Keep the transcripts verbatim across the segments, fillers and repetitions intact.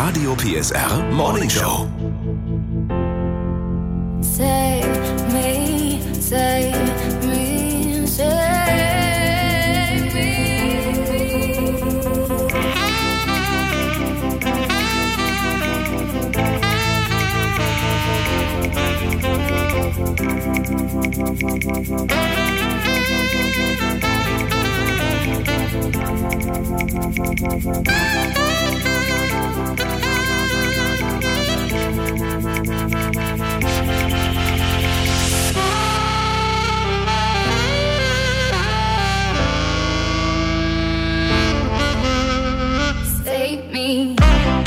Radio P S R Morning Show. Save me, save me, save me. Save me.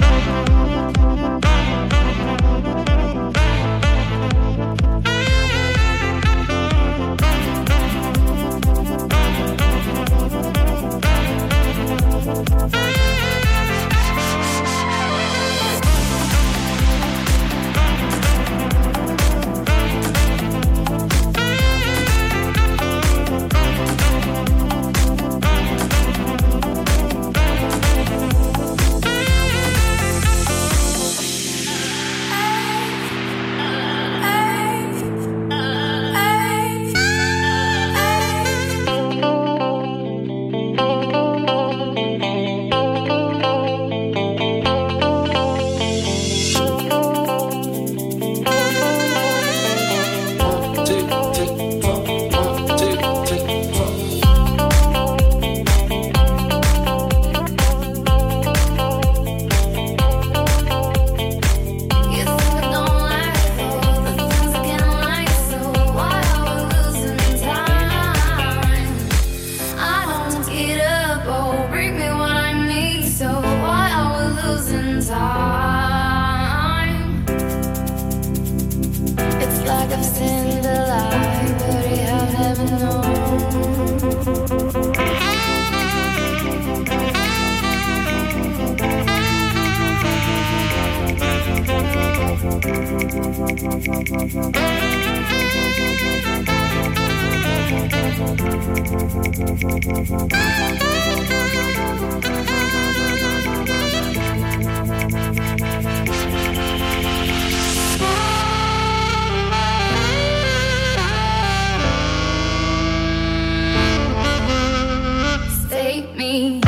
Save me.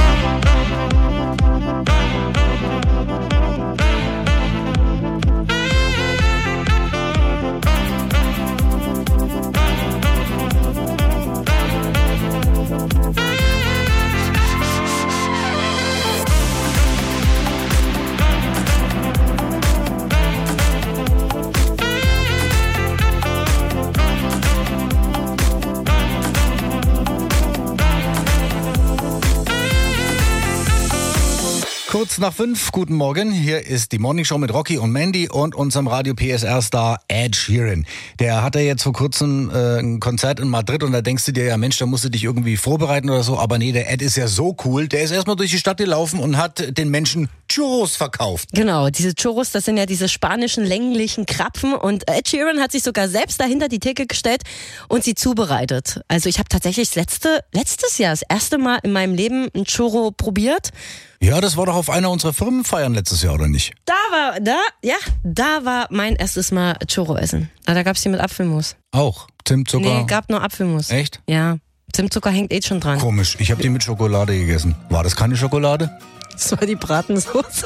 Kurz nach fünf, guten Morgen. Hier ist die Morning Show mit Rocky und Mandy und unserem Radio P S R-Star Ed Sheeran. Der hatte jetzt vor kurzem äh, ein Konzert in Madrid und da denkst du dir, ja Mensch, da musst du dich irgendwie vorbereiten oder so. Aber nee, der Ed ist ja so cool. Der ist erstmal durch die Stadt gelaufen und hat den Menschen Churros verkauft. Genau, diese Churros, das sind ja diese spanischen länglichen Krapfen und Ed Sheeran hat sich sogar selbst dahinter die Theke gestellt und sie zubereitet. Also ich habe tatsächlich das letzte, letztes Jahr das erste Mal in meinem Leben ein Churro probiert. Ja, das war doch auf einer unserer Firmenfeiern letztes Jahr, oder nicht? Da war, da, ja, da war mein erstes Mal Churro essen. Aber da gab's die mit Apfelmus. Auch? Zimtzucker? Nee, gab nur Apfelmus. Echt? Ja, Zimtzucker hängt eh schon dran. Komisch, ich habe die mit Schokolade gegessen. War das keine Schokolade? Das war die Bratensoße.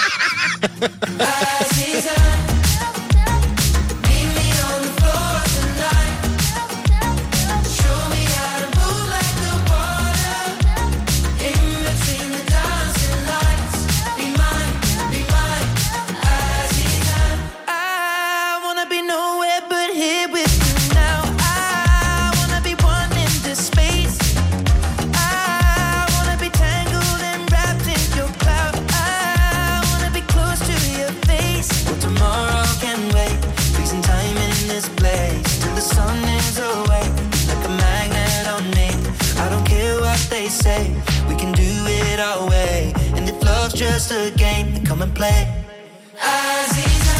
Just a game to come and play. Aziza,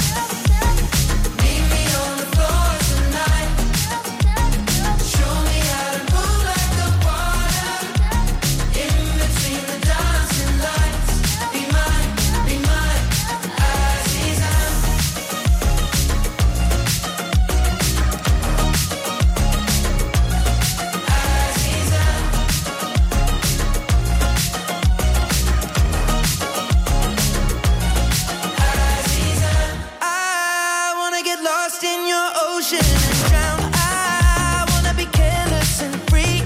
meet me on the floor tonight. Show me how to move like the water. In between the dancing lights. Be mine, be mine. ocean and drown. I wanna be careless and free.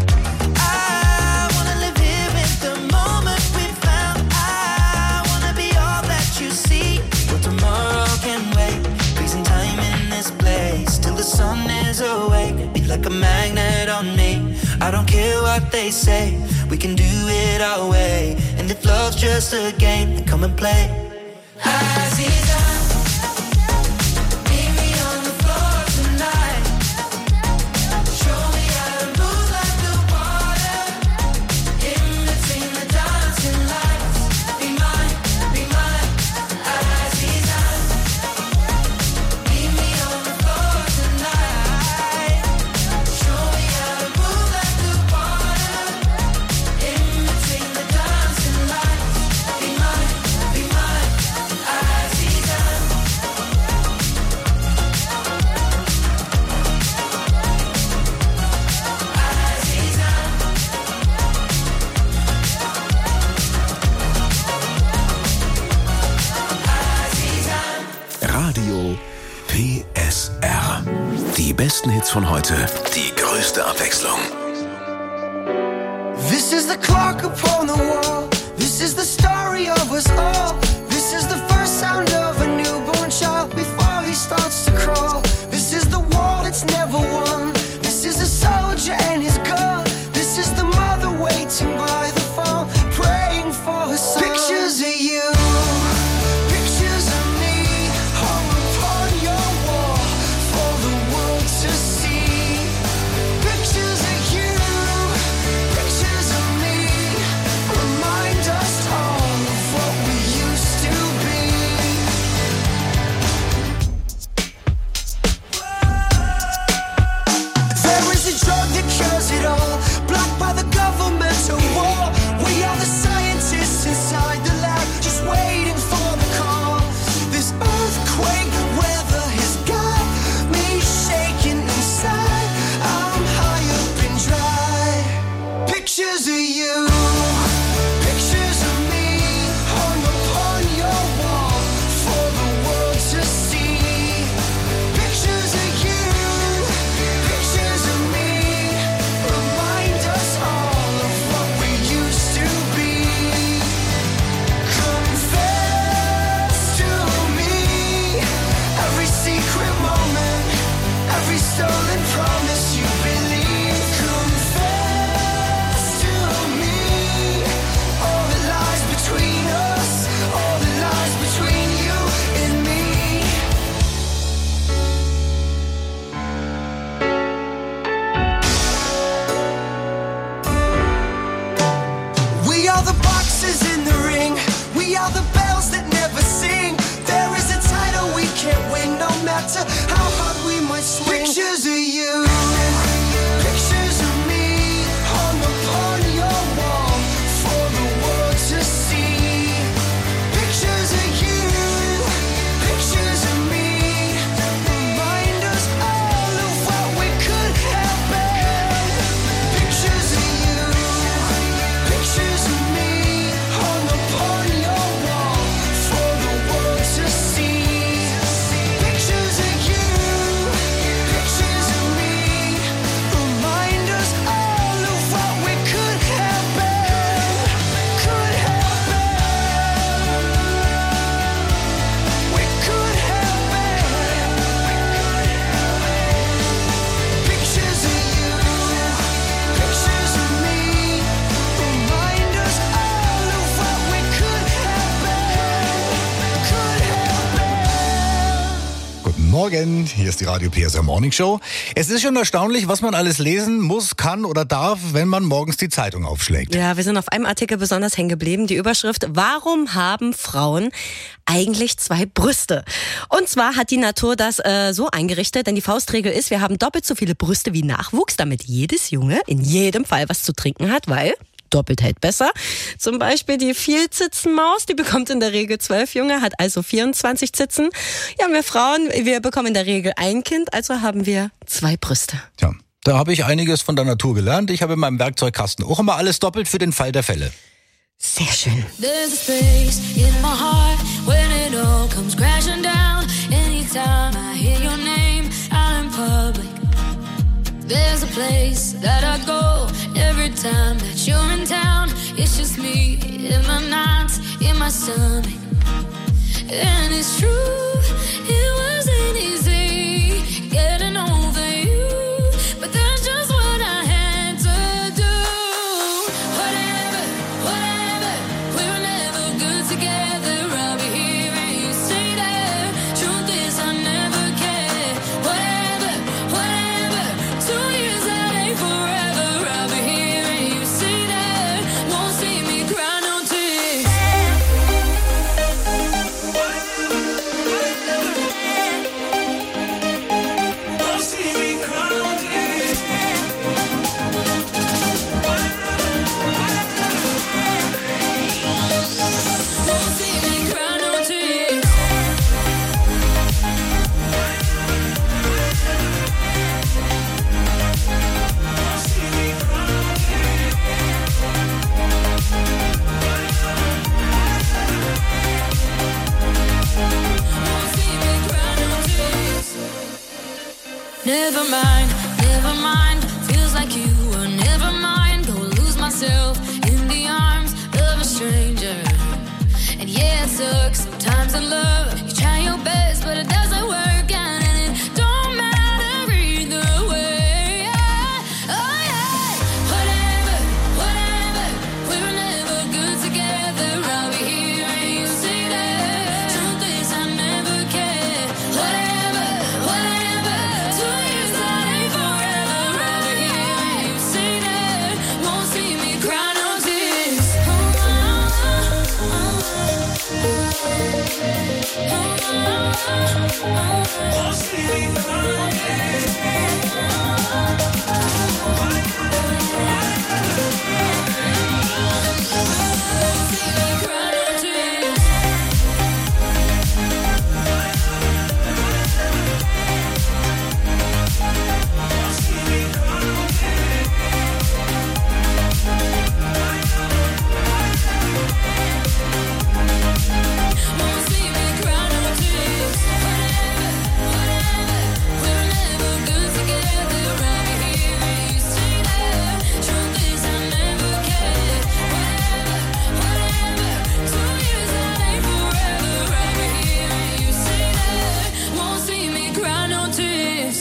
I wanna live here in the moment we found. I wanna be all that you see. But tomorrow can wait. Freezing time in this place till the sun is awake. Be like a magnet on me. I don't care what they say. We can do it our way. And if love's just a game, then come and play. Aziza, meet me on the floor tonight. Show me how to move like the water. In between the dancing lights. Be mine, be mine. Aziza, meet me on the floor tonight. Show me how to move like the water. In between the dancing lights. Be mine, be mine. Aziza. Aziza. Aziza. Radio P S R. Die besten Hits von heute, die größte Abwechslung. This is the clock upon the wall. This is the story of us all. This is the first sound of a newborn child before he starts to crawl. This is the war that's never won. This is a soldier and his gun. This is the mother waiting by the phone, praying for her son. Pictures of you, pictures of me, hung upon your wall for the world to see. Pictures of you, pictures of me, remind us all of what we used to be. There is a drug that cures it all, blocked by the governmental war. We are the scientists inside the lab, just waiting for the call. This earthquake weather has got me shaking inside. I'm high up and dry. Pictures of you, pictures of me, hung upon your wall for the world to see. Pictures of you, pictures of me, remind us all of what we used to be. Confess to me every secret moment, every stolen promise you believe. Confess to me all the lies between us, all the lies between you and me. We are the boxes in the ring. We are the bells that never sing. There is a title we can't win, no matter how hard we might swing. Pictures of you, pictures of me, hung upon your wall for the world to see. Pictures of you, pictures of me, remind us all of what we could have been. Pictures of you, pictures of me, hung upon your wall for the world to see. Pictures of you, pictures of me, remind us all of what we could have been, could have been. We could have been. Pictures of you, pictures of me, remind us all of what we could have been, could have been. Guten Morgen, hier ist die Radio P S R Morning Show. Es ist schon erstaunlich, was man alles lesen muss, kann oder darf, wenn man morgens die Zeitung aufschlägt. Ja, wir sind auf einem Artikel besonders hängen geblieben. Die Überschrift: Warum haben Frauen eigentlich zwei Brüste? Und zwar hat die Natur das äh, so eingerichtet, denn die Faustregel ist, wir haben doppelt so viele Brüste wie Nachwuchs, damit jedes Junge in jedem Fall was zu trinken hat, weil doppelt hält besser. Zum Beispiel die Vielzitzenmaus, die bekommt in der Regel zwölf Junge, hat also vierundzwanzig Zitzen. Ja, wir Frauen, wir bekommen in der Regel ein Kind, also haben wir zwei Brüste. Tja, da habe ich einiges von der Natur gelernt. Ich habe in meinem Werkzeugkasten auch immer alles doppelt für den Fall der Fälle. Sehr schön. There's a space in my heart when it all comes crashing down. Anytime I hear your name, I place that I go every time that you're in town. It's just me in my nights, in my stomach. And it's true, it wasn't easy getting over you, but that's just what I had to do. Whatever, whatever, we were never good together. I'll be here and you stay there. Truth is I never cared. Whatever, whatever, two years that ain't forever. I'll be here and you stay there. Won't see me cry no tears. Never mind, never mind. Feels like you were never mind. Go lose myself in the arms of a stranger. And yeah, it sucks sometimes in love. You try your best, but it doesn't work out, and it don't matter either way. Yeah. Oh yeah. Whatever, whatever. We were never good together. I'll be here and you stay there. Truth is I never cared. Whatever, whatever. Two years that ain't forever. I'll be here and you stay there. Won't see me cry no tears. Oh, oh, oh, Won't see me cry no tears. Won't see me cry no tears. Whatever, whatever. We were never good together. I'll be here and you stay there. Truth is I never cared. Whatever, whatever. Two years that ain't forever. I'll be here and you stay there. Won't see me cry no tears.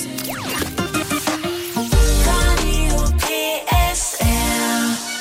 Radio P S R.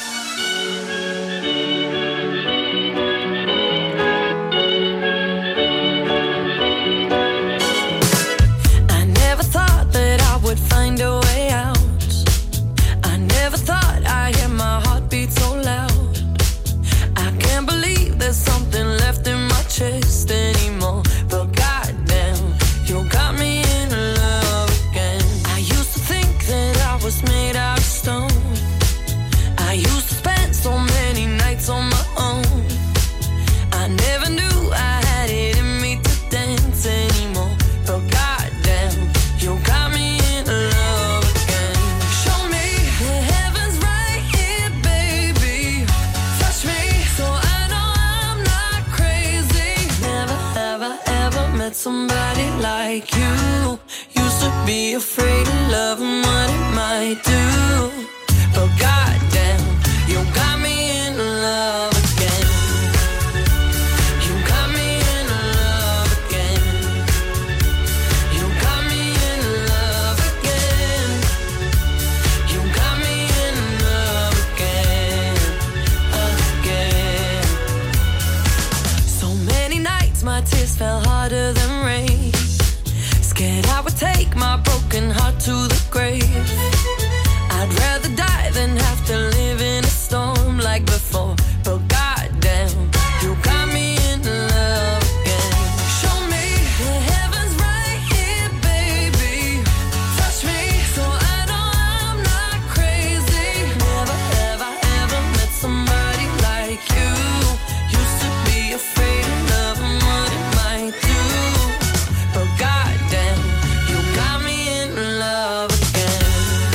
I never thought that I would find a way out. I never thought I'd hear my heartbeat so loud. I can't believe there's something left in my chest anymore. But goddamn, you got me in love again. I used to think that I was made out of stone. I used to spend so many nights on my own. I never knew I had it in me to dance anymore. But goddamn, you got me in love again. Show me the heavens right here, baby. Touch me so I know I'm not crazy. Never, ever, ever met somebody like you. Used to be afraid of love and what it might do. But goddamn, you got me in love again. You got me in love again. You got me in love again. You got me in love again, again. So many nights my tears fell harder than rain. Scared I would take my broken heart to the grave. I'd rather die than have to live in a storm like before. But goddamn, you got me in love again. Show me the heavens right here, baby. Touch me so I know I'm not crazy. Never, ever, ever met somebody like you. Used to be afraid of love and what it might do. But goddamn, you got me in love again.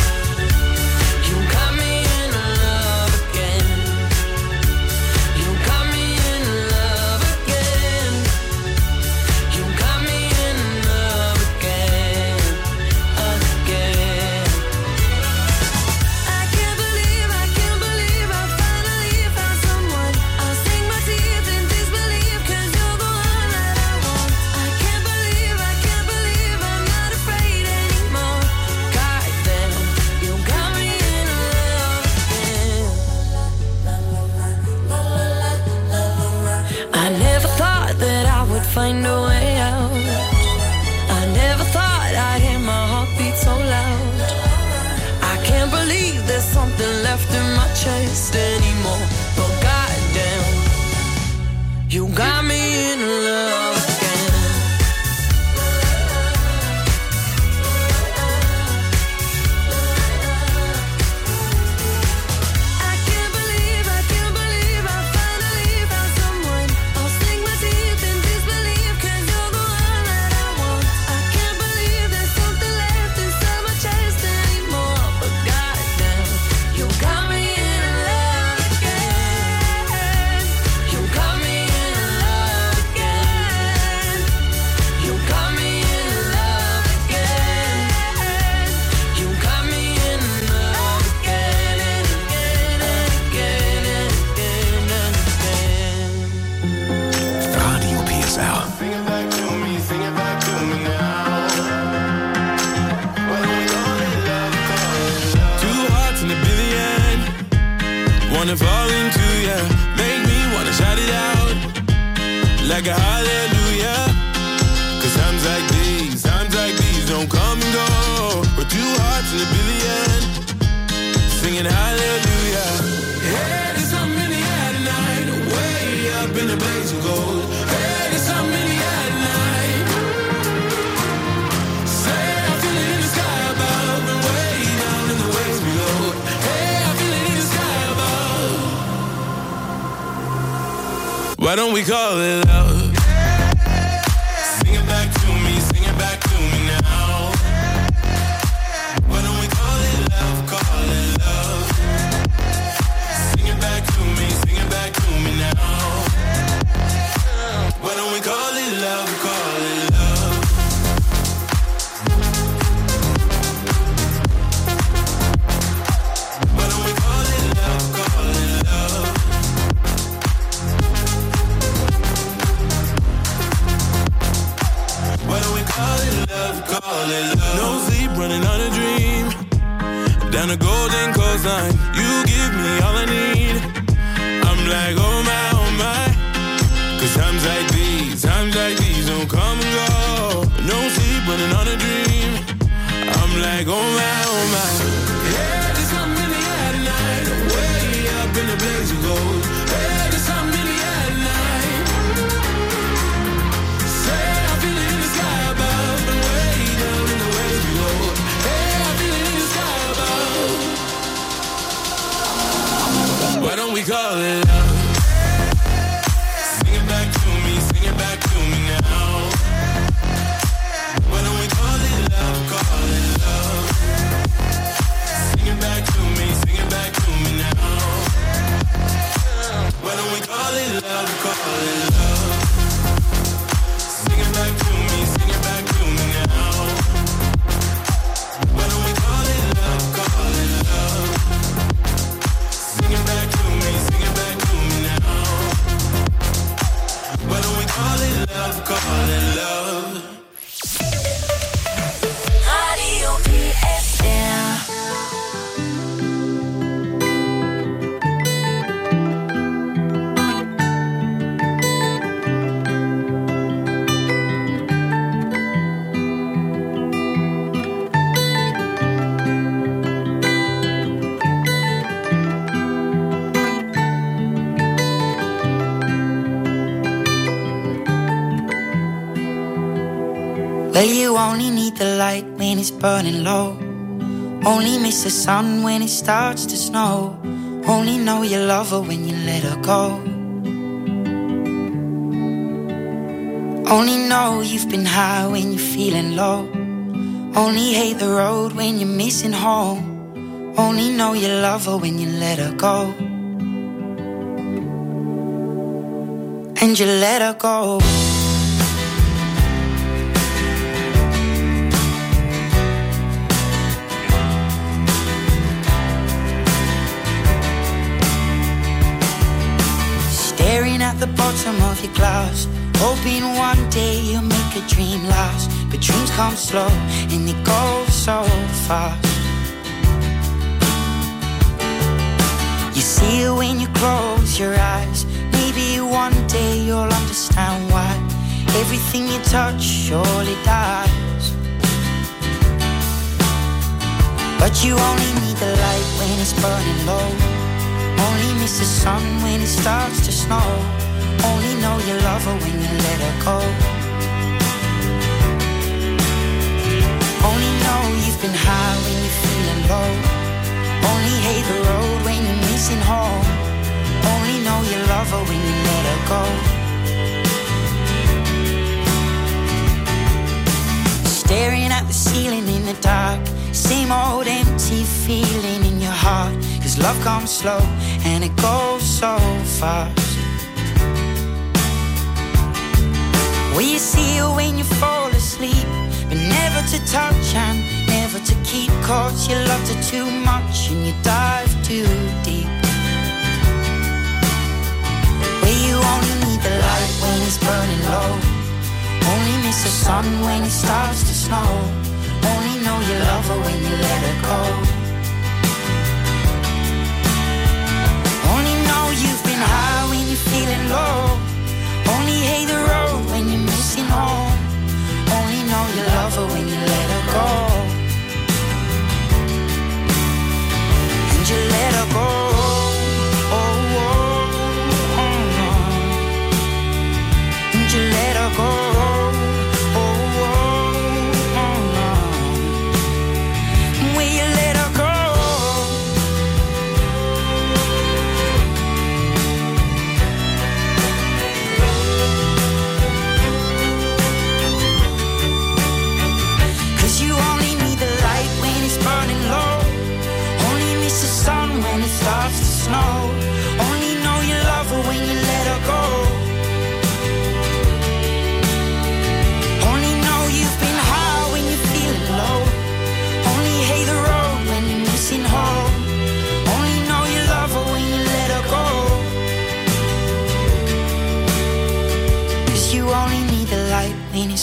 like a hallelujah. Cause times like these, times like these don't come and go. We're two hearts in a billion, singing hallelujah. Hey, there's something in the air tonight, way up in the blaze of gold. Hey, there's something in the air tonight. Say I feel it in the sky above and way down in the waves below. Hey, I feel it in the sky above. Why don't we call it love? Sing it back to me, sing it back to me now. Why don't we call it love, call it love? Sing it back to me, sing it back to me now. Why don't we call it love, call it love? Why don't we call it love, call it love? Why don't we call it love, call it love? No sleep, running on a dream. Down the golden coastline, you give me all I need. I'm like, oh my, oh my. Cause times like these, times like these don't come and go. No sleep, running on a dream. I'm like, oh my, oh my. Yeah, there's something in the air tonight, way up in the blaze of gold. Yeah, there's something in the air tonight. Say I feel it in the sky above and way down in the waves below. Hey, I feel it in the sky above. Why don't we call it love? Sing it back to me, sing it back to me now. Why don't we call it love, call it love? Sing it back to me, sing it back to me now. Why don't we call it love, call it love? Sing it back to me, sing it back to me now. Why don't we call it love, call it love? Sing it back to me, sing it back to me now. Why don't we call it love, call it love? Radio P S R. Well, you only need the light when it's burning low. Only miss the sun when it starts to snow. Only know you love her when you let her go. Only know you've been high when you're feeling low. Only hate the road when you're missing home. Only know you love her when you let her go. And you let her go. Staring at the bottom of your glass, hoping one day you'll make a dream last. But dreams come slow and they go so fast. You see it when you close your eyes. Maybe one day you'll understand why everything you touch surely dies. But you only need the light when it's burning low. Only miss the sun when it starts to snow. Only know you love her when you let her go. Only know you've been high when you're feeling low. Only hate the road when you're missing home. Only know you love her when you let her go. Staring at the ceiling in the dark, same old empty feeling in your heart. Cause love comes slow and it goes so fast. Well, you see her when you fall asleep, but never to touch and never to keep. Cause you loved her too much and you dive too deep. Well, you only need the light when it's burning low. Only miss the sun when it starts to snow. Only know you love her when you let her go. Only know you've been high when you're feeling low. Only hate the road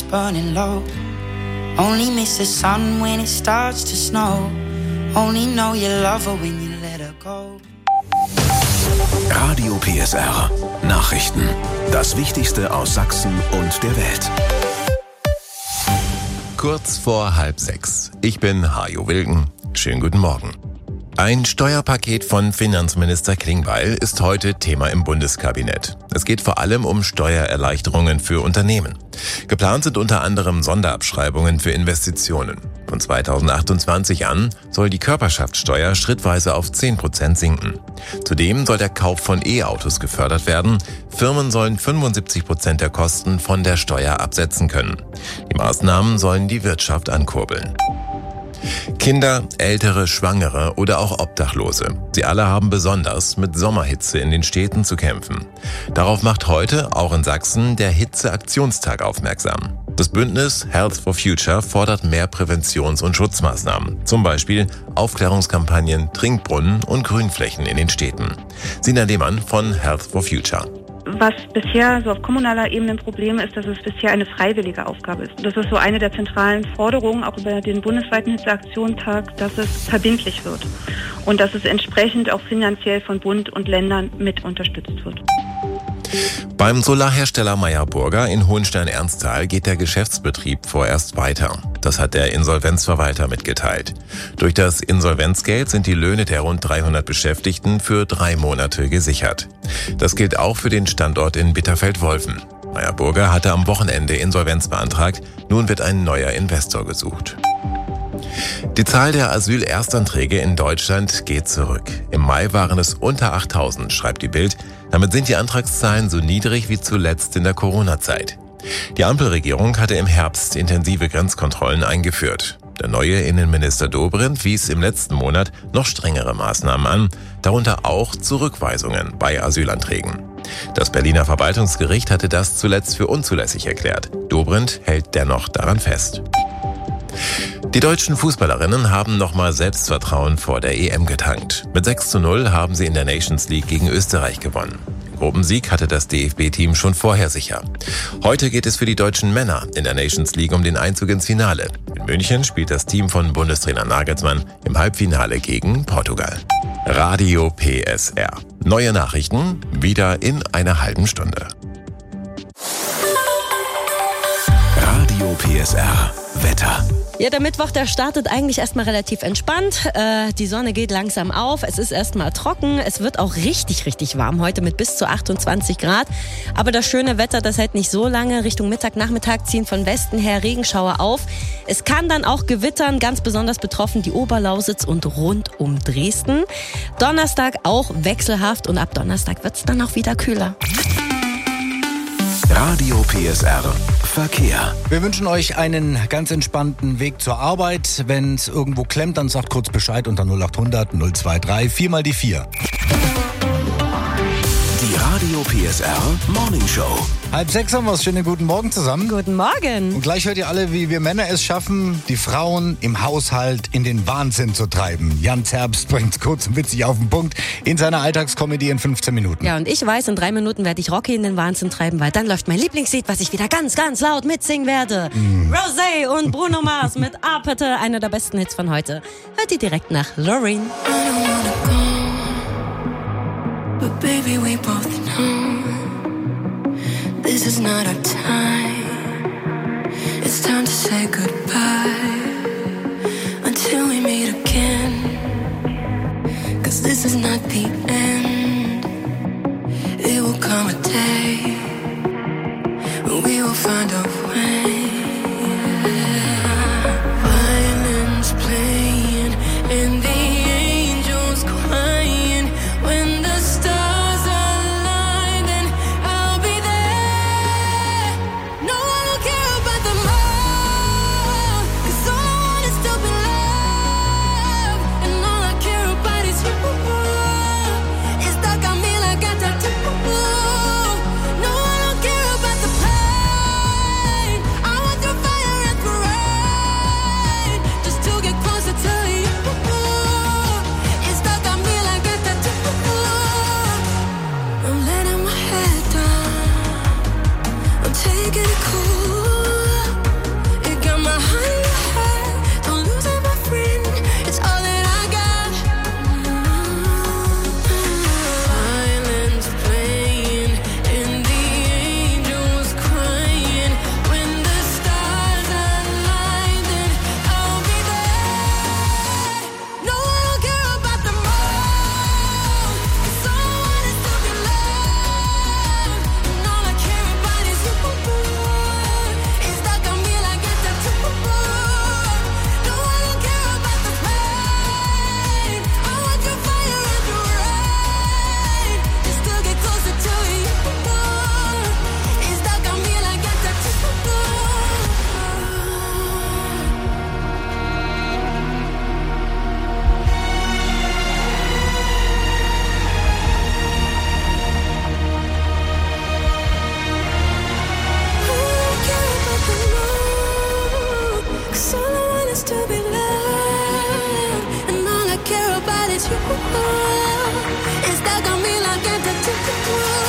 burning low. Only miss the sun when it starts to snow. Only know you love her when you let her go. Radio P S R Nachrichten. Das Wichtigste aus Sachsen und der Welt. Kurz vor halb sechs. Ich bin Hajo Wilken. Schönen guten Morgen. Ein Steuerpaket von Finanzminister Klingbeil ist heute Thema im Bundeskabinett. Es geht vor allem um Steuererleichterungen für Unternehmen. Geplant sind unter anderem Sonderabschreibungen für Investitionen. Von zweitausendachtundzwanzig an soll die Körperschaftssteuer schrittweise auf zehn Prozent sinken. Zudem soll der Kauf von E-Autos gefördert werden. Firmen sollen fünfundsiebzig Prozent der Kosten von der Steuer absetzen können. Die Maßnahmen sollen die Wirtschaft ankurbeln. Kinder, Ältere, Schwangere oder auch Obdachlose. Sie alle haben besonders mit Sommerhitze in den Städten zu kämpfen. Darauf macht heute, auch in Sachsen, der Hitzeaktionstag aufmerksam. Das Bündnis Health for Future fordert mehr Präventions- und Schutzmaßnahmen. Zum Beispiel Aufklärungskampagnen, Trinkbrunnen und Grünflächen in den Städten. Sina Lehmann von Health for Future. Was bisher so auf kommunaler Ebene ein Problem ist, dass es bisher eine freiwillige Aufgabe ist. Das ist so eine der zentralen Forderungen, auch über den bundesweiten Hitzeaktionstag, dass es verbindlich wird und dass es entsprechend auch finanziell von Bund und Ländern mit unterstützt wird. Beim Solarhersteller Meyer Burger in Hohenstein-Ernsthal geht der Geschäftsbetrieb vorerst weiter. Das hat der Insolvenzverwalter mitgeteilt. Durch das Insolvenzgeld sind die Löhne der rund dreihundert Beschäftigten für drei Monate gesichert. Das gilt auch für den Standort in Bitterfeld-Wolfen. Meyer Burger hatte am Wochenende Insolvenz beantragt. Nun wird ein neuer Investor gesucht. Die Zahl der Asylerstanträge in Deutschland geht zurück. Im Mai waren es unter achttausend, schreibt die Bild. Damit sind die Antragszahlen so niedrig wie zuletzt in der Corona-Zeit. Die Ampelregierung hatte im Herbst intensive Grenzkontrollen eingeführt. Der neue Innenminister Dobrindt wies im letzten Monat noch strengere Maßnahmen an, darunter auch Zurückweisungen bei Asylanträgen. Das Berliner Verwaltungsgericht hatte das zuletzt für unzulässig erklärt. Dobrindt hält dennoch daran fest. Die deutschen Fußballerinnen haben nochmal Selbstvertrauen vor der E M getankt. Mit sechs zu null haben sie in der Nations League gegen Österreich gewonnen. Den Gruppensieg hatte das D F B-Team schon vorher sicher. Heute geht es für die deutschen Männer in der Nations League um den Einzug ins Finale. In München spielt das Team von Bundestrainer Nagelsmann im Halbfinale gegen Portugal. Radio P S R. Neue Nachrichten wieder in einer halben Stunde. Radio P S R Wetter. Ja, der Mittwoch, der startet eigentlich erstmal relativ entspannt. Äh, die Sonne geht langsam auf. Es ist erstmal trocken. Es wird auch richtig, richtig warm heute mit bis zu achtundzwanzig Grad. Aber das schöne Wetter, das hält nicht so lange. Richtung Mittag, Nachmittag ziehen von Westen her Regenschauer auf. Es kann dann auch gewittern. Ganz besonders betroffen die Oberlausitz und rund um Dresden. Donnerstag auch wechselhaft und ab Donnerstag wird's dann auch wieder kühler. Radio P S R Verkehr. Wir wünschen euch einen ganz entspannten Weg zur Arbeit. Wenn es irgendwo klemmt, dann sagt kurz Bescheid unter null achthundert null zweiundzwanzig vier mal die vier. Die Radio P S R Morning Show. Halb sechs haben wir es. Schönen guten Morgen zusammen. Guten Morgen. Und gleich hört ihr alle, wie wir Männer es schaffen, die Frauen im Haushalt in den Wahnsinn zu treiben. Jan Zerbst bringt es kurz und witzig auf den Punkt in seiner Alltagskomödie in fünfzehn Minuten. Ja, und ich weiß, in drei Minuten werde ich Rocky in den Wahnsinn treiben, weil dann läuft mein Lieblingslied, was ich wieder ganz, ganz laut mitsingen werde. Mm. Rosé und Bruno Mars mit Apete, einer der besten Hits von heute. Hört ihr direkt nach Loreen. But baby, we both know this is not our time. It's time to say goodbye until we meet again. 'Cause this is not the end. It will come a day when we will find a way. Violins playing and the angels crying. When the stars align, then I'll be there. No, I don't care about the more, 'cause all I want is to be loved. And all I care about is you. It's stuck on me like a tattoo. No, I don't care about the past. 'Cause all I want is to be loved, and all I care about is you. It's that got me like a tattoo.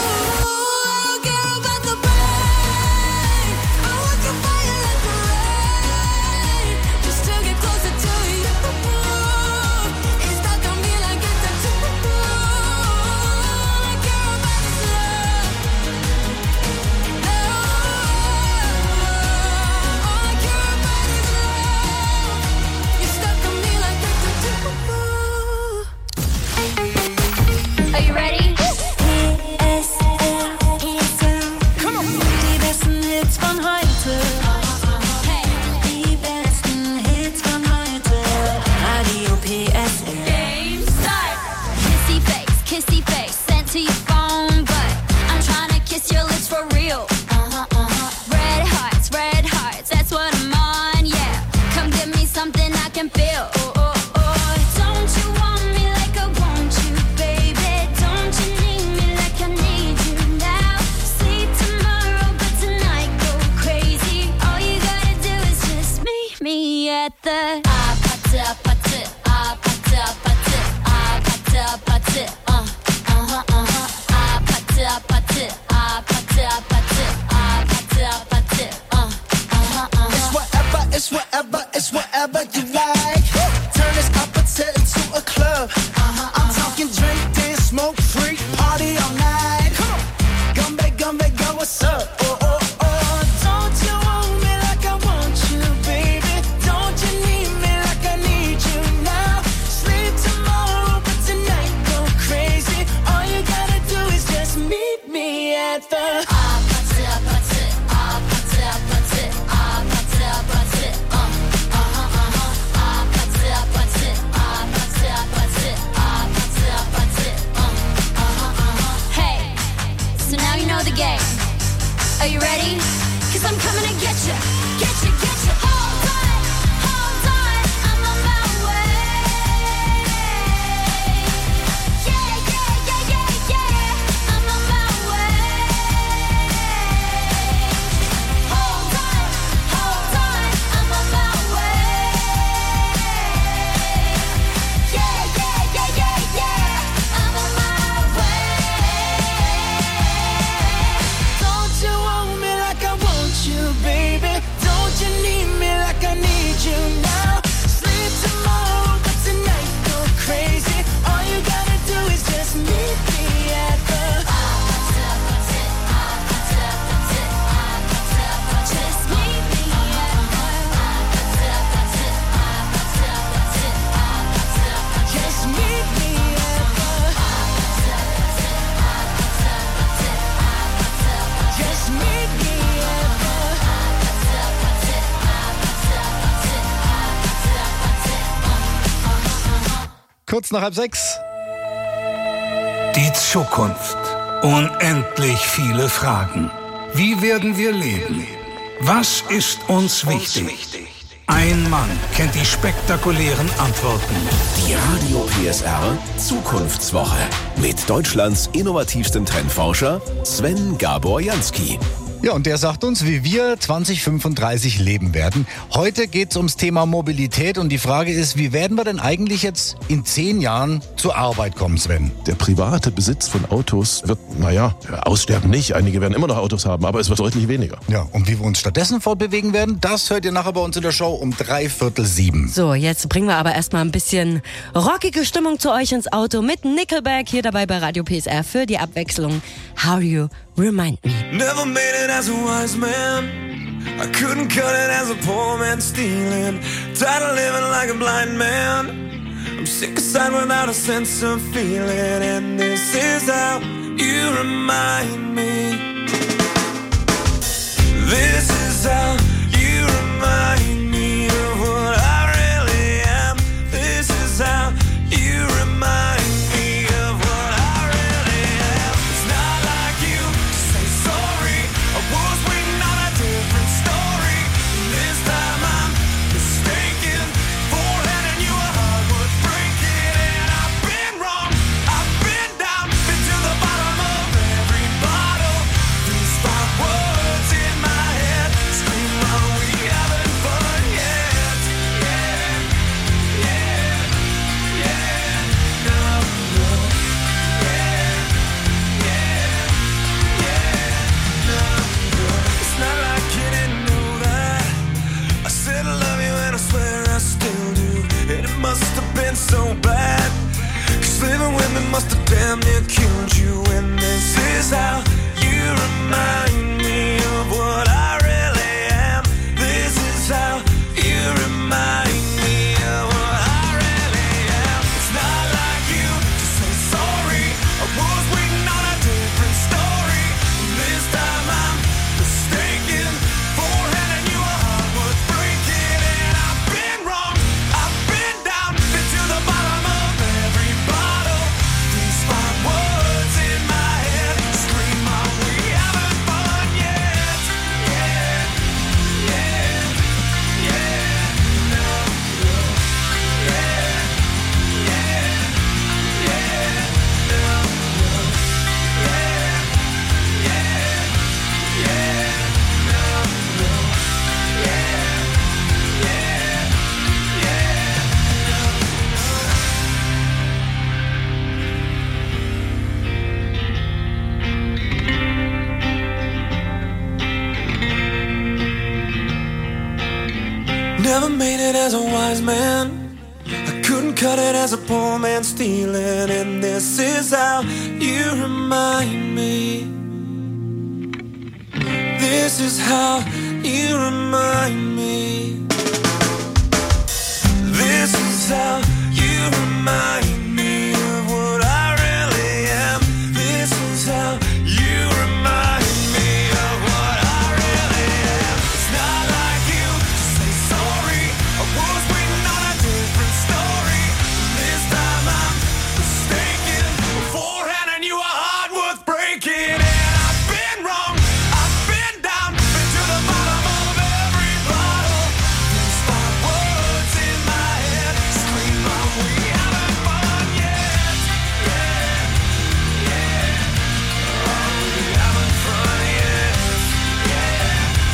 Kurz nach halb sechs. Die Zukunft. Unendlich viele Fragen. Wie werden wir leben? Was ist uns wichtig? Ein Mann kennt die spektakulären Antworten. Die Radio P S R Zukunftswoche mit Deutschlands innovativstem Trendforscher Sven Gabor Jansky. Ja, und der sagt uns, wie wir zwanzig fünfunddreißig leben werden. Heute geht es ums Thema Mobilität und die Frage ist, wie werden wir denn eigentlich jetzt in zehn Jahren zur Arbeit kommen, Sven? Der private Besitz von Autos wird, naja, aussterben nicht. Einige werden immer noch Autos haben, aber es wird deutlich weniger. Ja, und wie wir uns stattdessen fortbewegen werden, das hört ihr nachher bei uns in der Show um drei Viertel sieben. So, jetzt bringen wir aber erstmal ein bisschen rockige Stimmung zu euch ins Auto mit Nickelback hier dabei bei Radio P S R für die Abwechslung. How You Remind Me. Never made it as a wise man. I couldn't cut it as a poor man stealing. Tired of living like a blind man. I'm sick aside without a sense of feeling. And this is how you remind me. This is how you remind me of what I really am. This is how you remind me of what I really am. It's not like you say sorry. I was waiting on a different story. This time I'm mistaken for letting you a heart worth breaking. And I've been wrong, I've been down, been to the bottom of every bottle. These five words in my head scream I swear I still do. And it must have been so bad, 'cause living with me must have damn near killed you. And this is how you remind me of what I really am. This is how you remind me of what I really am. It's not like you to say sorry. I was waiting on a different story. This time I'm mistaken for handing you a heart worth breaking. And I've been wrong, I've been down, been to the bottom of every bottle. These five words in my head scream out, we haven't fun yet. Yeah, yeah, yeah, no, no, yeah, yeah, yeah, no, no, yeah, yeah, yeah, no, no, yeah, yeah, yeah, Never made it as a wise man. I couldn't cut it as a poor man stealing. And this is how you remind me. This is how you remind me. This is how you remind me of what I really am. This is how you remind me of what I really am. It's not like you to say sorry. I was waiting on a different story. This time I'm mistaken for handing you a heart worth breaking. And I've been wrong, I've been down, been to the bottom of every bottle. These five words in my head scream out, we haven't fun yet. Yeah, yeah, oh, we haven't fun yet. Yeah,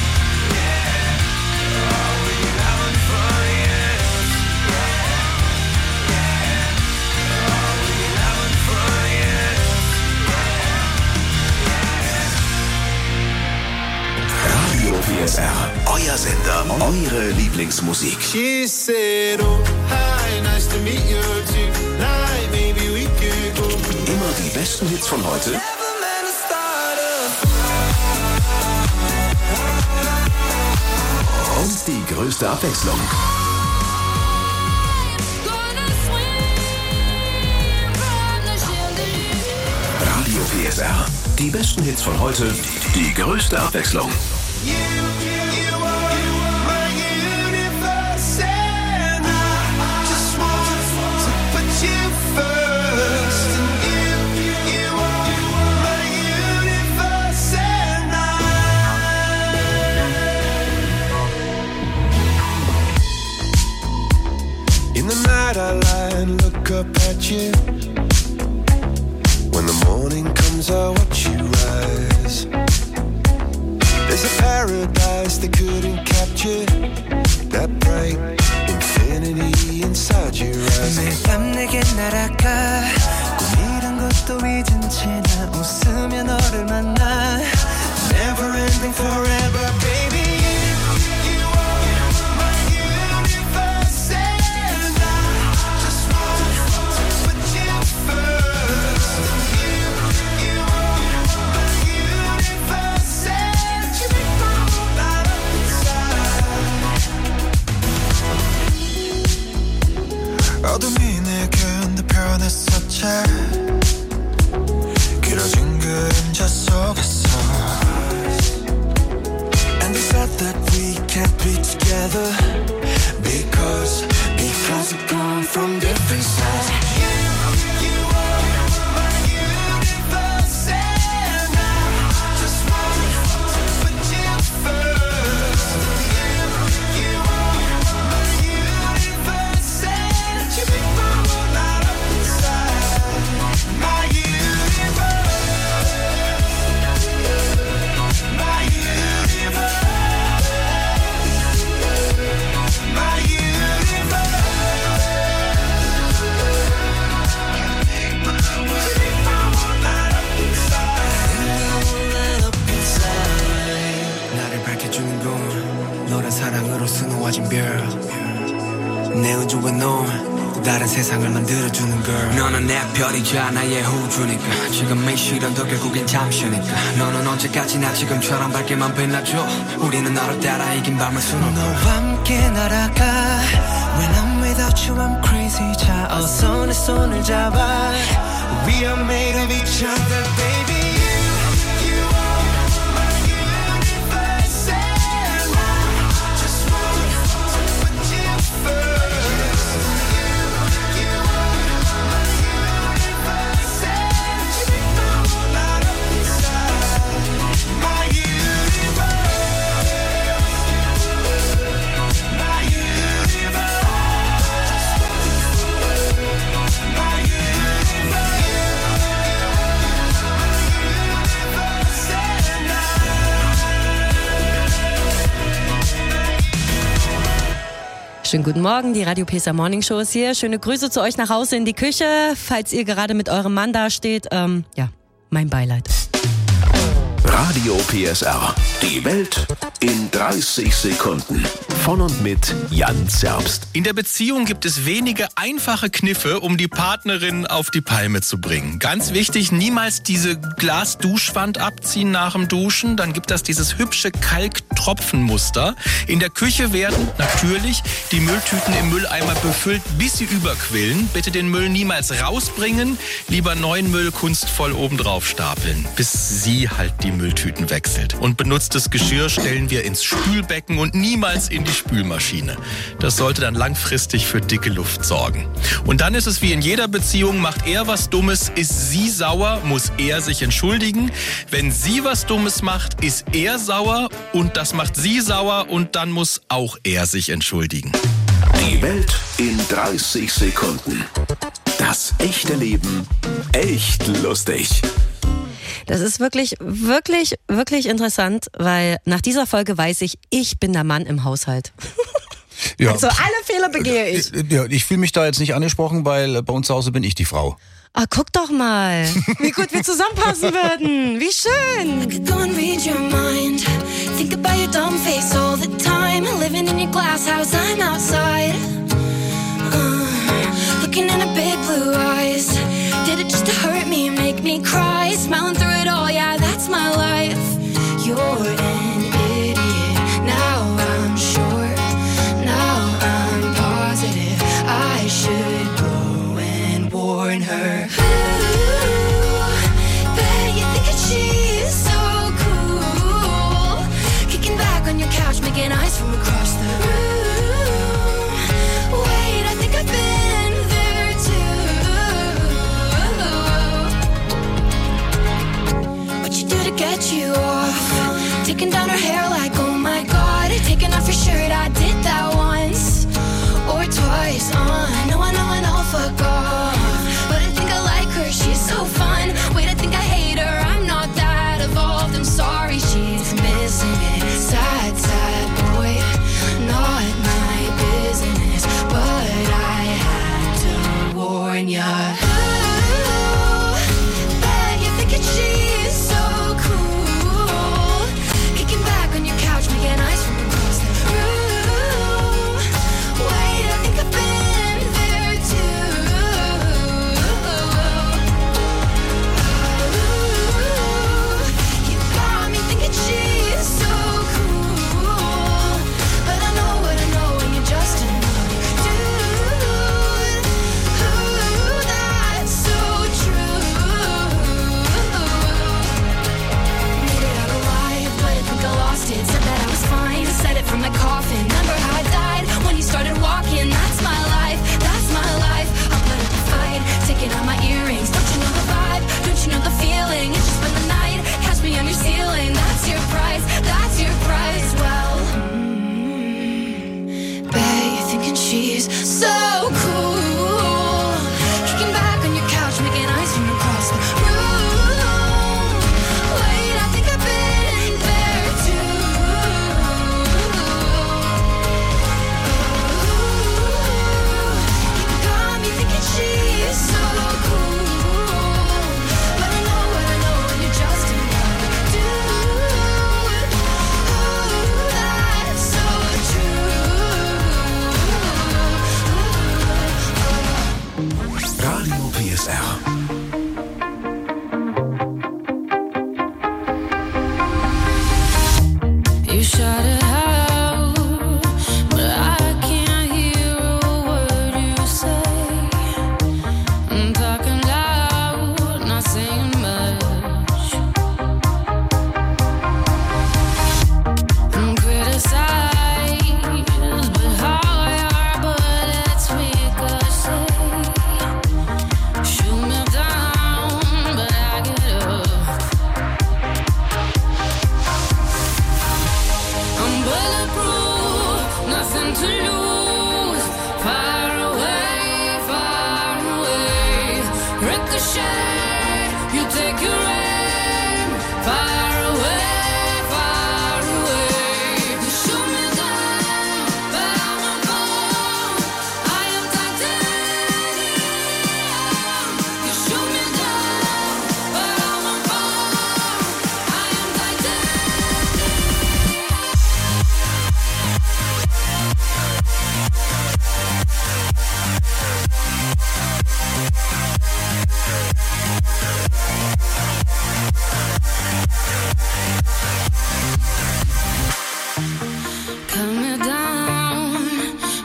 yeah, oh, we haven't fun yet. Yeah, yeah, oh, we haven't fun yet. Radio P S R, euer Sender, eure Lieblingsmusik. She said, oh, hi, nice to meet you tonight. Maybe we could go. Immer die besten Hits von heute Never meant to start us. und die größte Abwechslung. Radio P S R, die besten Hits von heute, die größte Abwechslung. You, you, you are, you are my universe, and I just want to put you first. And you, you are, you are my universe, and I. In the night I lie and look up at you. When the morning comes I watch you rise. There's a paradise they couldn't capture, that bright infinity inside your eyes. 매일 밤 내게 날아가 꿈이란 것도 잊은 채 나 웃으며 너를 만나. Never ending forever, baby. You, you are my universe, and I just want to put you first. You, you are my universe, and you make my whole light up inside. 어둠이 내게 변했었지. 길어진 그림자 속에서. And they said that we can't be together Because, because we come from different sides. You, you are my universe, and I just want to put you first. You, you are my universe, and you make my world light up inside. 내 우주와 너 또 다른 세상을 만들어주는 girl. 너는 내 별이자 나의 호주니까 지금의 시련도 결국엔 잠시니까 너는 언제까지나 지금처럼 밝게만 빛나줘. 우리는 너를 따라 이긴 밤을 수놓고 너와 함께 날아가. When I'm without you I'm crazy. 자 어서 내 손을 잡아. We are made of each other baby. Schönen guten Morgen, die Radio P S R Morning Show ist hier. Schöne Grüße zu euch nach Hause in die Küche. Falls ihr gerade mit eurem Mann da steht, ähm, ja, mein Beileid. Radio P S R. Die Welt in dreißig Sekunden. Von und mit Jan Zerbst. In der Beziehung gibt es wenige einfache Kniffe, um die Partnerin auf die Palme zu bringen. Ganz wichtig, niemals diese Glasduschwand abziehen nach dem Duschen. Dann gibt das dieses hübsche Kalktropfenmuster. In der Küche werden natürlich die Mülltüten im Mülleimer befüllt, bis sie überquillen. Bitte den Müll niemals rausbringen, lieber neuen Müll kunstvoll obendrauf stapeln, bis sie halt die Mülltüten wechselt. Und benutztes Geschirr stellen wir ins Spülbecken und niemals in die Spülmaschine. Das sollte dann langfristig für dicke Luft sorgen. Und dann ist es wie in jeder Beziehung, macht er was Dummes, ist sie sauer, muss er sich entschuldigen. Wenn sie was Dummes macht, ist er sauer und das macht sie sauer und dann muss auch er sich entschuldigen. Die Welt in dreißig Sekunden. Das echte Leben echt lustig. Das ist wirklich, wirklich, wirklich interessant, weil nach dieser Folge weiß ich, ich bin der Mann im Haushalt. Ja. Also alle Fehler begehe ich. Ja, ich fühle mich da jetzt nicht angesprochen, weil bei uns zu Hause bin ich die Frau. Ah, guck doch mal, wie gut wir zusammenpassen würden. Wie schön. I could go and read your mind. Think about your dumb face all the time. Living in your glass house, I'm outside. Uh, looking in her big blue eyes. Did it just to hurt me and make me cry? Smiling through it all, yeah, that's my life. You're an idiot. Now I'm sure. Now I'm positive. I should go and warn her. Ooh, bet you think that she's so cool. Kicking back on your couch, making eyes from across the room.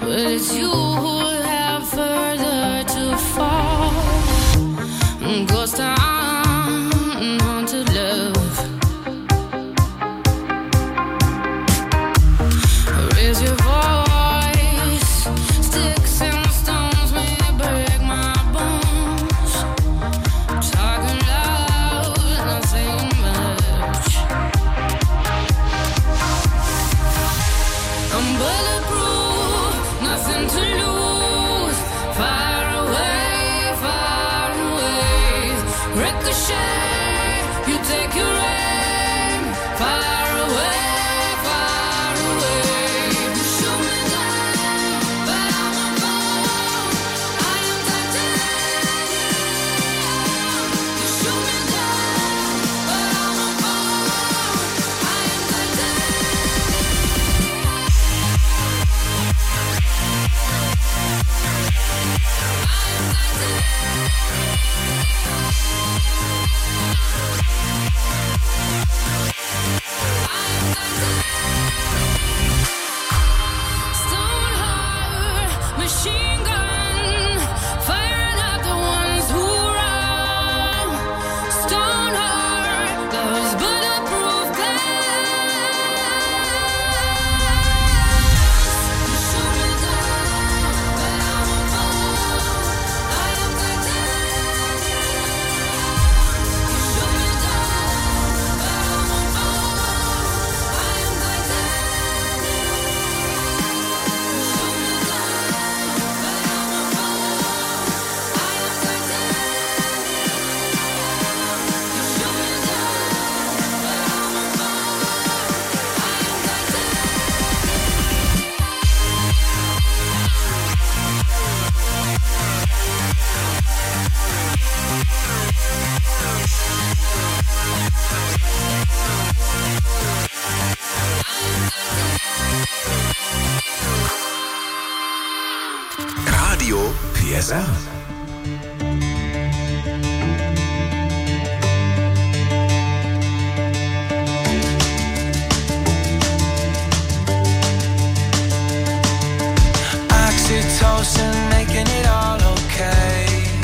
Well, it's you who have further to fall. Ghost town, haunted love. Raise your voice. Sticks and stones may break my bones. Talking loud, not saying much. I'm bulletproof, nothing to lose. Far away, far away. Ricochet, you take your aim. Far away, far away. You shoot me down, but I won't fall. I am titanium. You shoot me down, but I won't fall. I am Stone heart, machine gun, firing at the ones who run. Stone heart, those bulletproof glass. You shoot me down, but I won't fall. I am titanium. You shoot me down, but I won't fall. I am Radio P S R. Oxytocin, making it all okay.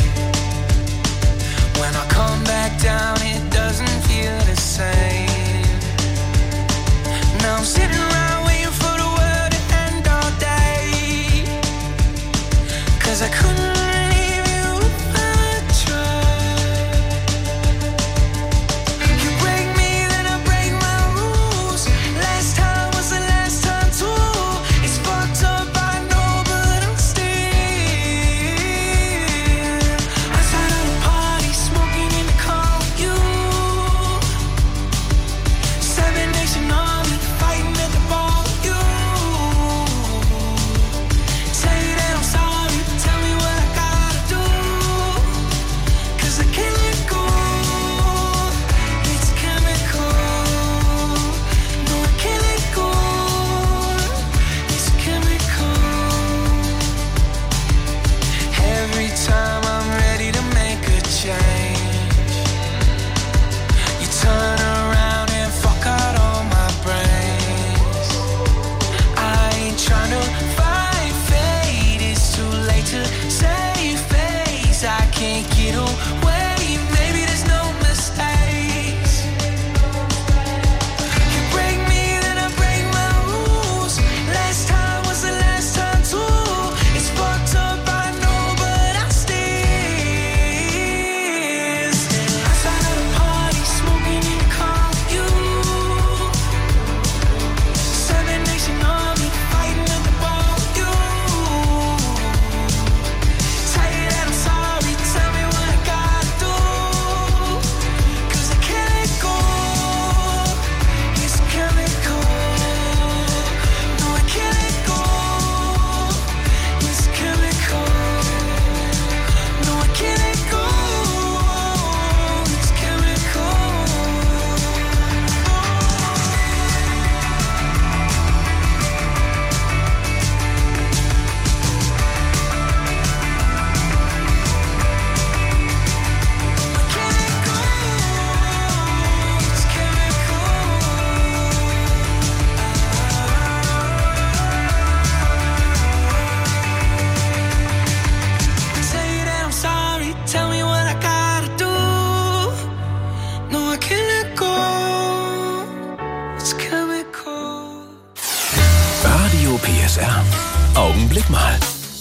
When I come back down, it doesn't feel the same. Now I'm sitting around waiting for the world to end all day. Cause I couldn't leave you if I tried. You break me, then I break my rules. Last time was the last time too. It's fucked up, I know, but I'm staying.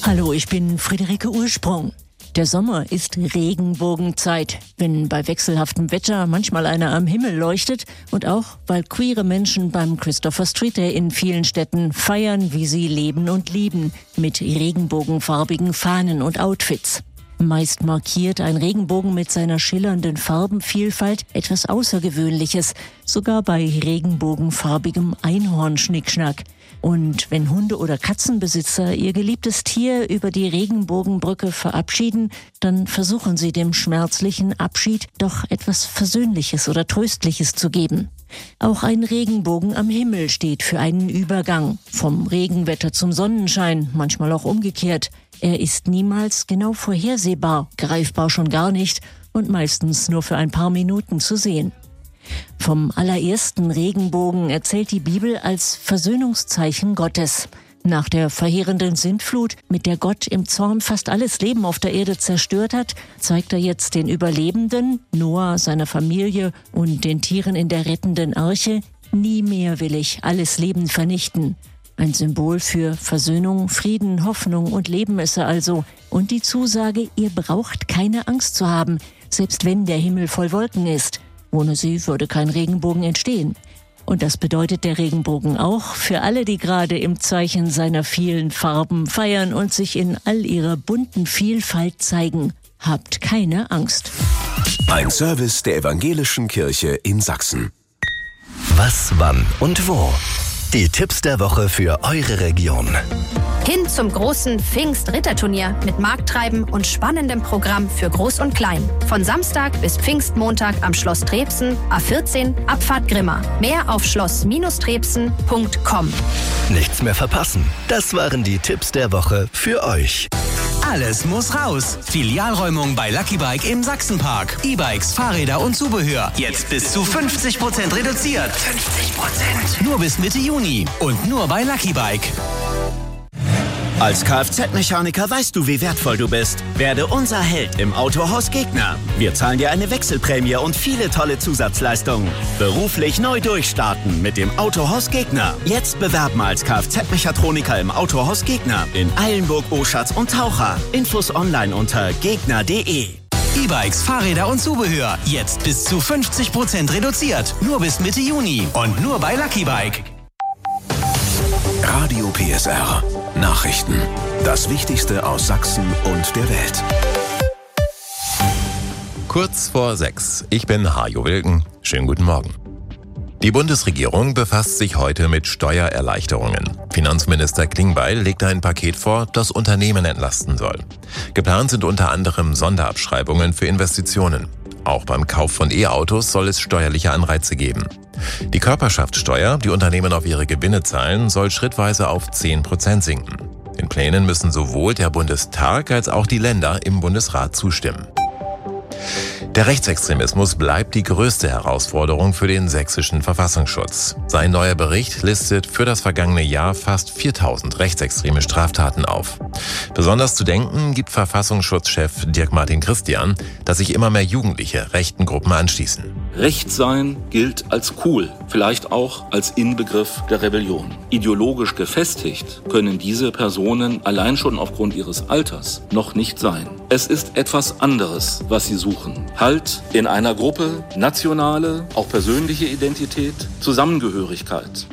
Hallo, ich bin Friederike Ursprung. Der Sommer ist Regenbogenzeit, wenn bei wechselhaftem Wetter manchmal einer am Himmel leuchtet und auch, weil queere Menschen beim Christopher Street Day in vielen Städten feiern, wie sie leben und lieben, mit regenbogenfarbigen Fahnen und Outfits. Meist markiert ein Regenbogen mit seiner schillernden Farbenvielfalt etwas Außergewöhnliches, sogar bei regenbogenfarbigem Einhornschnickschnack. Und wenn Hunde- oder Katzenbesitzer ihr geliebtes Tier über die Regenbogenbrücke verabschieden, dann versuchen sie dem schmerzlichen Abschied doch etwas Versöhnliches oder Tröstliches zu geben. Auch ein Regenbogen am Himmel steht für einen Übergang, vom Regenwetter zum Sonnenschein, manchmal auch umgekehrt. Er ist niemals genau vorhersehbar, greifbar schon gar nicht und meistens nur für ein paar Minuten zu sehen. Vom allerersten Regenbogen erzählt die Bibel als Versöhnungszeichen Gottes. Nach der verheerenden Sintflut, mit der Gott im Zorn fast alles Leben auf der Erde zerstört hat, zeigt er jetzt den Überlebenden, Noah, seiner Familie und den Tieren in der rettenden Arche: Nie mehr will ich alles Leben vernichten. Ein Symbol für Versöhnung, Frieden, Hoffnung und Leben ist er also. Und die Zusage, ihr braucht keine Angst zu haben, selbst wenn der Himmel voll Wolken ist. Ohne sie würde kein Regenbogen entstehen. Und das bedeutet der Regenbogen auch für alle, die gerade im Zeichen seiner vielen Farben feiern und sich in all ihrer bunten Vielfalt zeigen. Habt keine Angst. Ein Service der Evangelischen Kirche in Sachsen. Was, wann und wo? Die Tipps der Woche für eure Region. Hin zum großen Pfingst-Ritterturnier mit Markttreiben und spannendem Programm für Groß und Klein. Von Samstag bis Pfingstmontag am Schloss Trebsen, A vierzehn, Abfahrt Grimma. Mehr auf schloss Trebsen punkt com. Nichts mehr verpassen. Das waren die Tipps der Woche für euch. Alles muss raus. Filialräumung bei Lucky Bike im Sachsenpark. E-Bikes, Fahrräder und Zubehör. Jetzt bis zu fünfzig Prozent reduziert. fünfzig Prozent. Nur bis Mitte Juni. Und nur bei Lucky Bike. Als Kfz-Mechaniker weißt du, wie wertvoll du bist. Werde unser Held im Autohaus Gegner. Wir zahlen dir eine Wechselprämie und viele tolle Zusatzleistungen. Beruflich neu durchstarten mit dem Autohaus Gegner. Jetzt bewerben als Kfz-Mechatroniker im Autohaus Gegner in Eilenburg, Oschatz und Taucher. Infos online unter gegner punkt de. E-Bikes, Fahrräder und Zubehör. Jetzt bis zu fünfzig Prozent reduziert. Nur bis Mitte Juni. Und nur bei Lucky Bike. Radio P S R. Nachrichten. Das Wichtigste aus Sachsen und der Welt. Kurz vor sechs. Ich bin Hajo Wilken. Schönen guten Morgen. Die Bundesregierung befasst sich heute mit Steuererleichterungen. Finanzminister Klingbeil legt ein Paket vor, das Unternehmen entlasten soll. Geplant sind unter anderem Sonderabschreibungen für Investitionen. Auch beim Kauf von E-Autos soll es steuerliche Anreize geben. Die Körperschaftssteuer, die Unternehmen auf ihre Gewinne zahlen, soll schrittweise auf zehn Prozent sinken. Den Plänen müssen sowohl der Bundestag als auch die Länder im Bundesrat zustimmen. Der Rechtsextremismus bleibt die größte Herausforderung für den sächsischen Verfassungsschutz. Sein neuer Bericht listet für das vergangene Jahr fast viertausend rechtsextreme Straftaten auf. Besonders zu denken gibt Verfassungsschutzchef Dirk-Martin Christian, dass sich immer mehr Jugendliche rechten Gruppen anschließen. Recht sein gilt als cool, vielleicht auch als Inbegriff der Rebellion. Ideologisch gefestigt können diese Personen allein schon aufgrund ihres Alters noch nicht sein. Es ist etwas anderes, was sie suchen. Halt in einer Gruppe, nationale, auch persönliche Identität, Zusammengehörigkeit.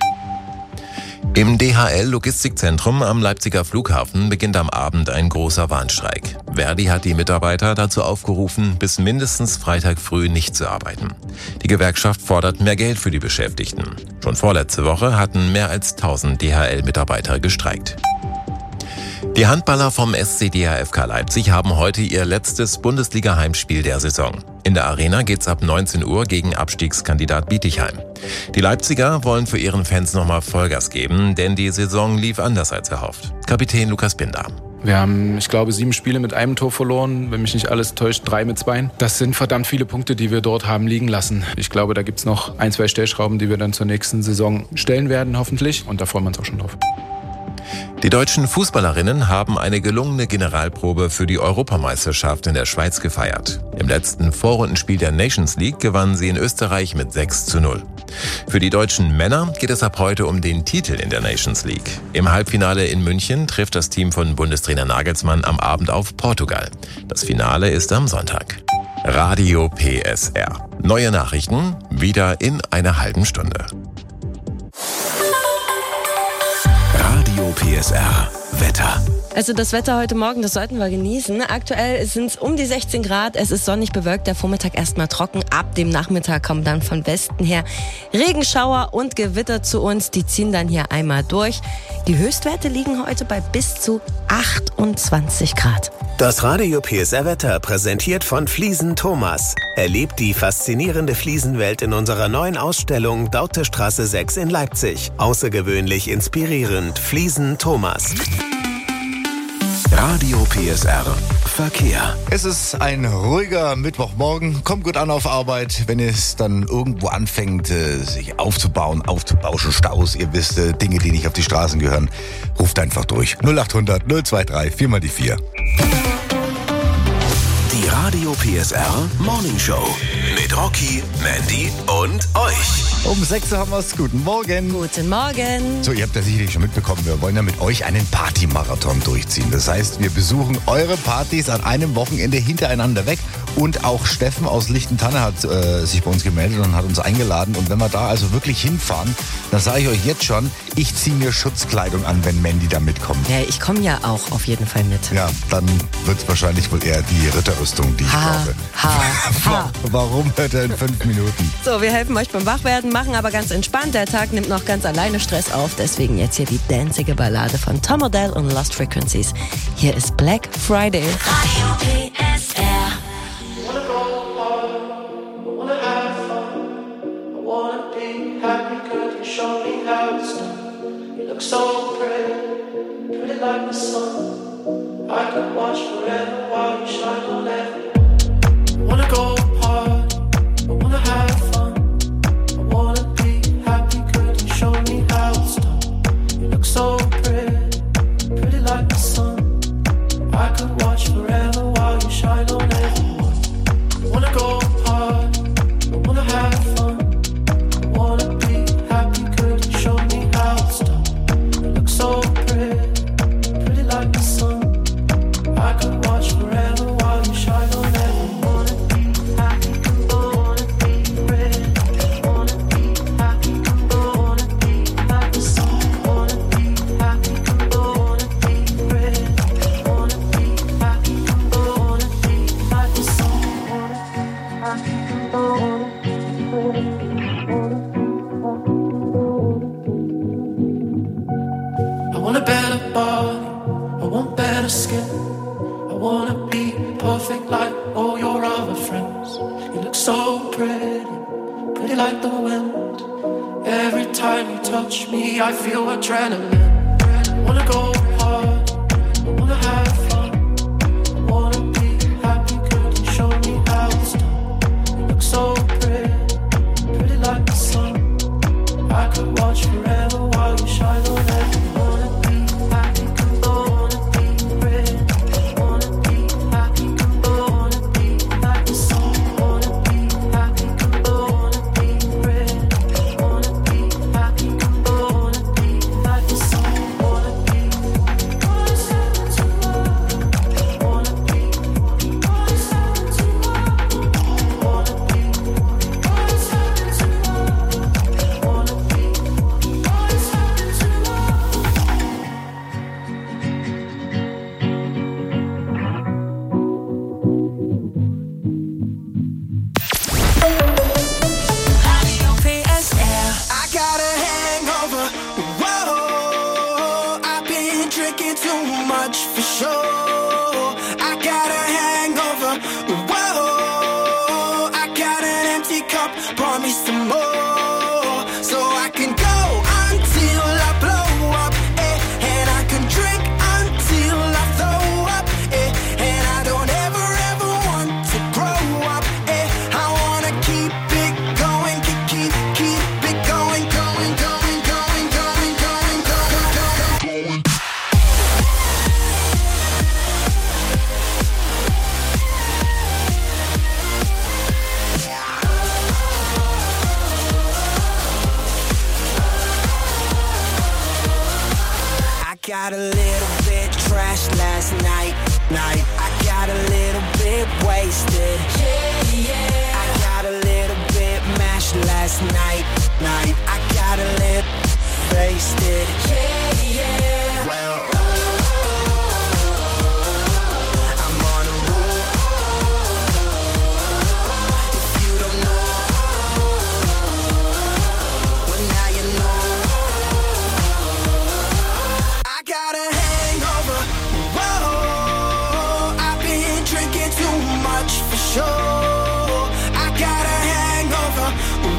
Im D H L-Logistikzentrum am Leipziger Flughafen beginnt am Abend ein großer Warnstreik. Verdi hat die Mitarbeiter dazu aufgerufen, bis mindestens Freitag früh nicht zu arbeiten. Die Gewerkschaft fordert mehr Geld für die Beschäftigten. Schon vorletzte Woche hatten mehr als tausend D H L-Mitarbeiter gestreikt. Die Handballer vom S C D H F K Leipzig haben heute ihr letztes Bundesliga-Heimspiel der Saison. In der Arena geht's ab neunzehn Uhr gegen Abstiegskandidat Bietigheim. Die Leipziger wollen für ihren Fans nochmal Vollgas geben, denn die Saison lief anders als erhofft. Kapitän Lukas Binder. Wir haben, ich glaube, sieben Spiele mit einem Tor verloren, wenn mich nicht alles täuscht, drei mit zwei. Das sind verdammt viele Punkte, die wir dort haben liegen lassen. Ich glaube, da gibt's noch ein, zwei Stellschrauben, die wir dann zur nächsten Saison stellen werden, hoffentlich. Und da freuen wir uns auch schon drauf. Die deutschen Fußballerinnen haben eine gelungene Generalprobe für die Europameisterschaft in der Schweiz gefeiert. Im letzten Vorrundenspiel der Nations League gewannen sie in Österreich mit sechs zu null. Für die deutschen Männer geht es ab heute um den Titel in der Nations League. Im Halbfinale in München trifft das Team von Bundestrainer Nagelsmann am Abend auf Portugal. Das Finale ist am Sonntag. Radio P S R. Neue Nachrichten wieder in einer halben Stunde. Radio P S R Wetter. Also das Wetter heute Morgen, das sollten wir genießen. Aktuell sind es um die sechzehn Grad, es ist sonnig bewölkt, der Vormittag erstmal trocken. Ab dem Nachmittag kommen dann von Westen her Regenschauer und Gewitter zu uns. Die ziehen dann hier einmal durch. Die Höchstwerte liegen heute bei bis zu achtundzwanzig Grad. Das Radio P S R-Wetter präsentiert von Fliesen Thomas. Erlebt die faszinierende Fliesenwelt in unserer neuen Ausstellung Dautestraße sechs in Leipzig. Außergewöhnlich inspirierend. Fliesen Thomas. Radio P S R Verkehr. Es ist ein ruhiger Mittwochmorgen. Kommt gut an auf Arbeit. Wenn es dann irgendwo anfängt, äh, sich aufzubauen, aufzubauschen, Staus, ihr wisst, äh, Dinge, die nicht auf die Straßen gehören, ruft einfach durch. null acht hundert null zwei drei vier mal die vier. Die Radio P S R Morning Show mit Rocky, Mandy und euch. Um sechs Uhr haben wir es. Guten Morgen. Guten Morgen. So, ihr habt ja sicherlich schon mitbekommen, wir wollen ja mit euch einen Partymarathon durchziehen. Das heißt, wir besuchen eure Partys an einem Wochenende hintereinander weg. Und auch Steffen aus Lichtentanne hat äh, sich bei uns gemeldet und hat uns eingeladen. Und wenn wir da also wirklich hinfahren, dann sage ich euch jetzt schon, ich ziehe mir Schutzkleidung an, wenn Mandy da mitkommt. Ja, ich komme ja auch auf jeden Fall mit. Ja, dann wird es wahrscheinlich wohl eher die Ritterrüstung, die ich ha, brauche. Ha, ha. Warum hört er in fünf Minuten? So, wir helfen euch beim Wachwerden, machen aber ganz entspannt. Der Tag nimmt noch ganz alleine Stress auf. Deswegen jetzt hier die danzige Ballade von Tom Odell und Lost Frequencies. Hier ist Black Friday. Radio P S R. So pretty, pretty like the sun. I could watch forever while you shine on everyone. Wanna go hard, I wanna have fun. I wanna be happy, could you show me how it's done? You look so pretty, pretty like the sun. I could watch forever while you shine on everyone. Wanna go hard, I wanna have fun. I wanna be happy, could you show me how it's done? So pretty, pretty like the sun. I could watch forever while you shine on everyone. Wanna be happy, wanna be pretty. Wanna be happy, wanna be like the sun. Wanna be happy, wanna be pretty. Wanna be happy, wanna be like the sun. Wanna be happy, wanna be pretty. I want a better body, I want better skin. I wanna be perfect like all your other friends. You look so pretty, pretty like the wind. Every time you touch me, I feel adrenaline. I wanna go hard, I wanna have fun. I wanna be happy, could you show me how it's done? You look so pretty, pretty like the sun. I could watch forever while you shine on everyone. sure. I got a hangover.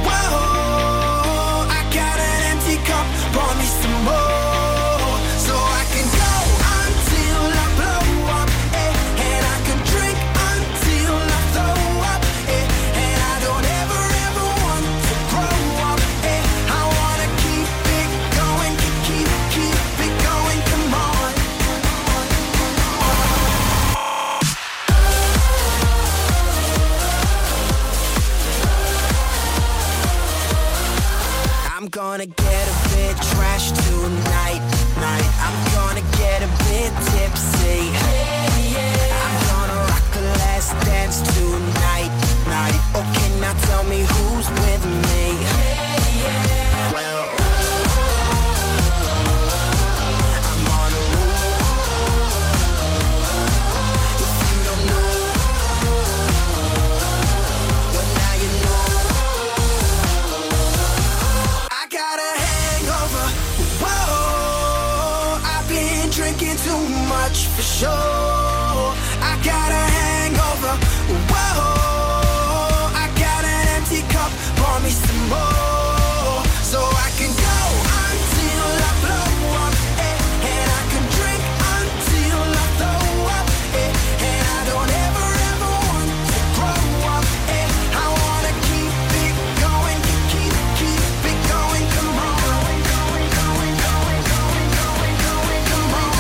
Whoa, I got an empty cup. Pour me some more, so I can go until I blow up, eh, and I can drink until I throw up, eh, and I don't ever ever want to grow up, eh. I wanna keep it going, keep keep it going. Come on. I'm gonna get a bit trashed tonight, night. I'm gonna get a bit tipsy. I'm gonna rock the last dance tonight, night. Okay, now tell me who's with me. Well, I'm on a roll. If you don't know, well now you know. I got a hangover. Whoa, I've been drinking too much for sure. I got a hangover. Whoa, I got an empty cup. Pour me some more, so I can go until I blow up, eh, and I can drink until I throw up, eh, and I don't ever ever want to grow up, eh. I wanna keep it going, keep keep it going. Come on, going, going, going, going, going, going, going. Come on.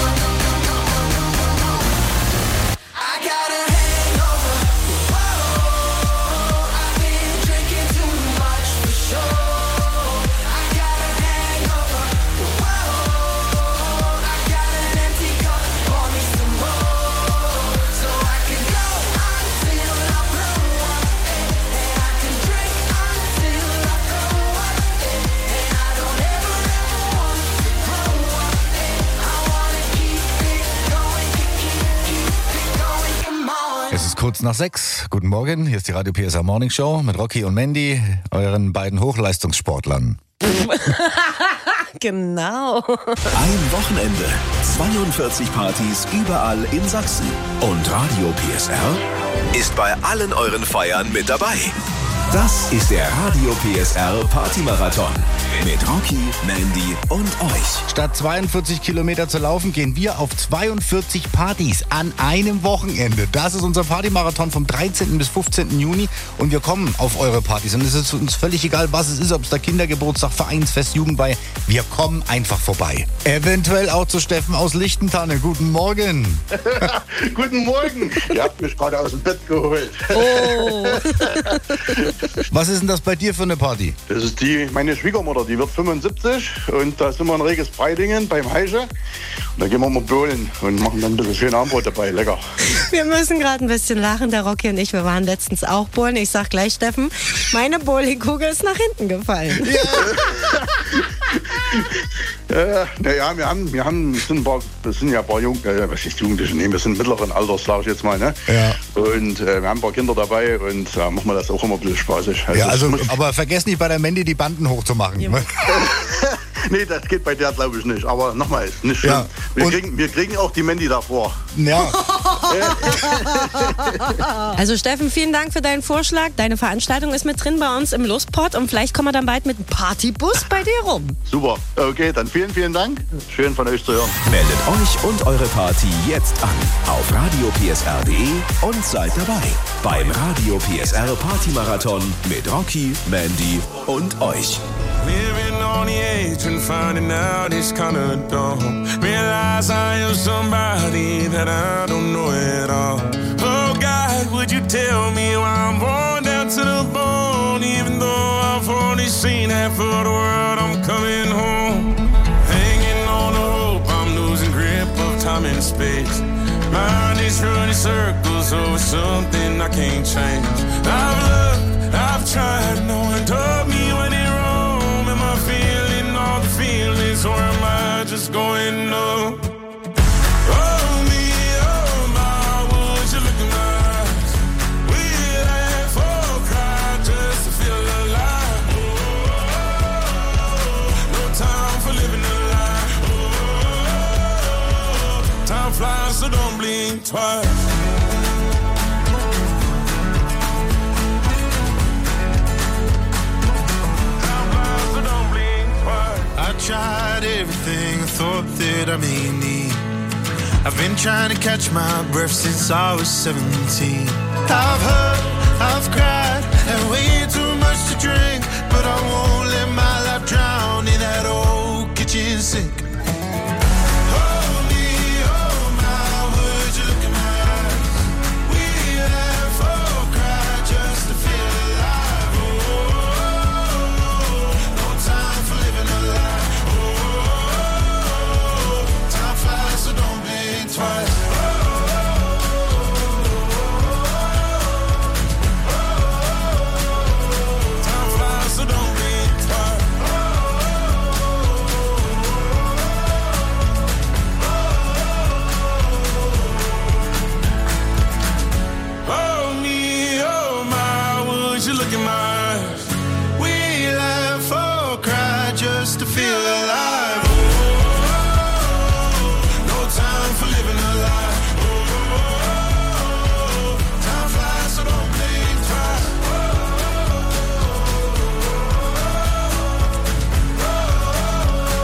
I got a hangover. Whoa, I've been drinking too much for sure. I got a hangover. Whoa, I got an empty cup. Pour me some more, so I can go until I blow up, eh, and I can drink until I throw up, eh, and I don't ever ever want to grow up, eh. I wanna keep it going, keep keep it going. Come on. Es ist kurz nach sechs. Guten Morgen, hier ist die Radio P S R Morning Show mit Rocky und Mandy, euren beiden Hochleistungssportlern. Genau. Ein Wochenende, zweiundvierzig Partys überall in Sachsen. Und Radio P S R ist bei allen euren Feiern mit dabei. Das ist der Radio P S R Partymarathon mit Rocky, Mandy und euch. Statt zweiundvierzig Kilometer zu laufen, gehen wir auf zweiundvierzig Partys an einem Wochenende. Das ist unser Partymarathon vom dreizehnten bis fünfzehnten Juni und wir kommen auf eure Partys. Und es ist uns völlig egal, was es ist, ob es da Kindergeburtstag, Vereinsfest, Jugendweihe. Wir kommen einfach vorbei. Eventuell auch zu Steffen aus Lichtentanne. Guten Morgen. Guten Morgen. Ihr habt mich gerade aus dem Bett geholt. Oh. Was ist denn das bei dir für eine Party? Das ist die, meine Schwiegermutter, die wird fünfundsiebzig und da sind wir in Reges Breidingen beim Heische. Und da gehen wir mal bowlen und machen dann ein bisschen schön Abendbrot dabei, lecker. Wir müssen gerade ein bisschen lachen, der Rocky und ich, wir waren letztens auch bowlen. Ich sag gleich, Steffen, meine Bowlingkugel ist nach hinten gefallen. Ja. äh, naja, wir haben, wir haben, sind ein paar, das sind ja ein paar Jung, äh, was ist Jugendliche, nee, wir sind mittleren Alters, sag ich jetzt mal, ne? Ja. Und äh, wir haben ein paar Kinder dabei und da äh, machen wir das auch immer ein bisschen spaßig. Also, ja, also, aber vergesst nicht bei der Mandy die Banden hochzumachen. Ja. Nee, das geht bei der, glaube ich, nicht. Aber nochmal, ist nicht schlimm. Ja. Wir, kriegen, wir kriegen auch die Mandy davor. Ja. Also Steffen, vielen Dank für deinen Vorschlag. Deine Veranstaltung ist mit drin bei uns im Lustpot und vielleicht kommen wir dann bald mit einem Partybus bei dir rum. Super. Okay, dann vielen, vielen Dank. Schön von euch zu hören. Meldet euch und eure Party jetzt an auf radio p s r punkt d e und seid dabei beim Radio P S R Partymarathon mit Rocky, Mandy und euch. Living on the edge and finding out it's kinda dumb. Realize I am somebody that I don't know at all. Oh God, would you tell me why I'm worn down to the bone? Even though I've only seen half of the world, I'm coming home. Hanging on the hope, I'm losing grip of time and space. Mind is running circles over something I can't change. I've looked, I've tried, no one told me when it wrong. Am I feeling all the feelings or am I just going numb? Oh me, oh my, would you look in my eyes? We laugh or cry just to feel alive. Oh, no time for living a lie. Oh, time flies, so don't blink twice. tried everything I thought that I may need. I've been trying to catch my breath since I was seventeen. I've hurt, I've cried, and way too much to drink, but I won't let my life drown in that old kitchen sink. Hold me, hold my words, you look in my eyes. We laugh or cry just to feel alive. Oh, no time for living a lie. Oh, time flies, so don't blink twice. Look in my